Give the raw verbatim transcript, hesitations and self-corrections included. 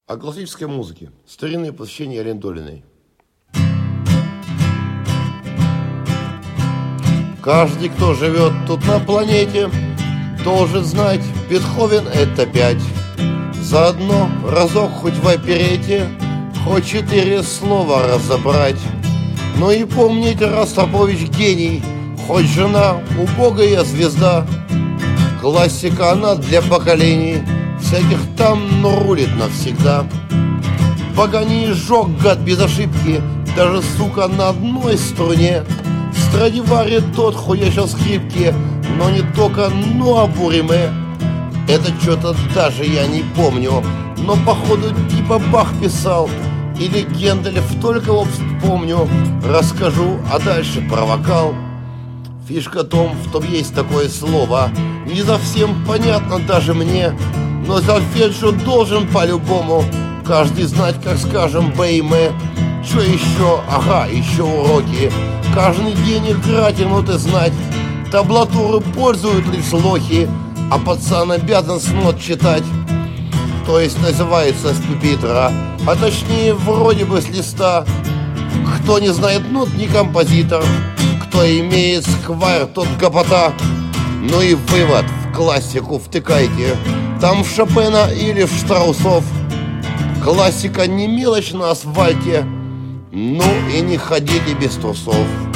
О классической музыке. Старинные посвящения Елены Долиной. Каждый, кто живет тут на планете, должен знать, Бетховен — это пять. Заодно разок хоть в оперете, хоть четыре слова разобрать. Но и помните, Ростропович гений, хоть жена убогая звезда. Классика она для поколений, всяких там, но рулит навсегда. Паганини жёг, гад, без ошибки, даже, сука, на одной струне. Страдивари тот, хоть я сейчас скрипки, но не только, но а Буриме. Это что-то даже я не помню, но походу типа Бах писал, или Генделев, только вот помню. Расскажу, а дальше про вокал. Фишка в том, в том есть такое слово, не совсем понятно даже мне, но сольфеджио должен по-любому каждый знать, как, скажем, бейме. Что еще? Ага, еще уроки. Каждый день играть и ноты знать. Таблатуры пользуют лишь лохи, а пацан обязан с нот читать. То есть называется с пюпитра, а точнее вроде бы с листа. Кто не знает нот, не композитор. Кто имеет сквайр, тот гопота. Ну и вывод: в классику втыкайте. Там в Шопена или в Штраусов. Классика не мелочь на асфальте. Ну и не ходите без трусов.